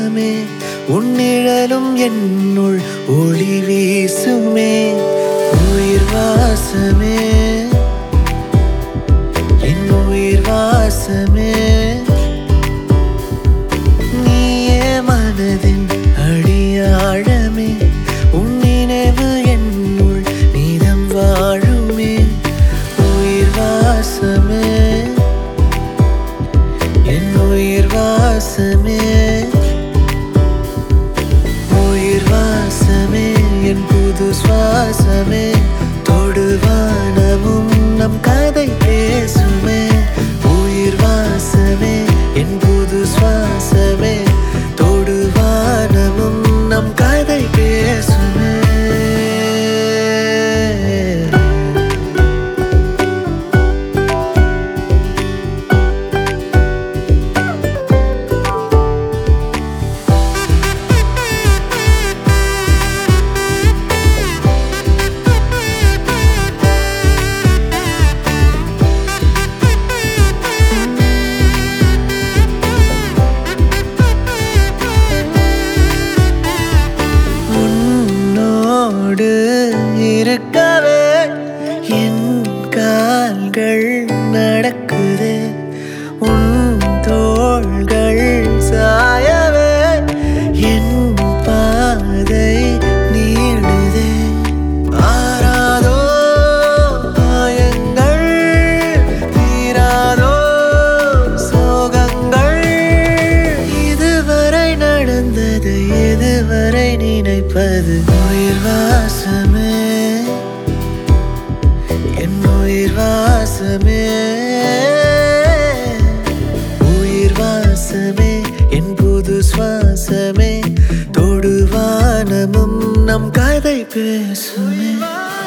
வாசமே உன் நிழலும் என்னுள் ஒளி வீசுமே உயிர் வாசமே என் உயிர் வாசமே நீயே மனதின் அடியாழமே உன் நினைவு என்னுள் நீதம் வாழுமே உயிர் வாசமே என் உயிர் வாசமே உயிர் வாசமே என் புது சுவாசமே தொடுவானமும் நம் கதை பேசுமே உயிர் வாசமே என் புது சுவாசமே தொடுவானமும் நம் கதை பேசுமே இருக்கவே என் கால்கள் நடக்குதே உன் தோள்கள் சாயவே என் பாதை நீளுதே ஆராதோ காயங்கள் தீராதோ சோகங்கள் இதுவரை நடந்தது எதுவரை நினைப்பது உயிர் வாசமே என் உயிர் வாசமே உயிர் வாசமே என் புது சுவாசமே தொடுவானமும் நம் கதை பேசுமே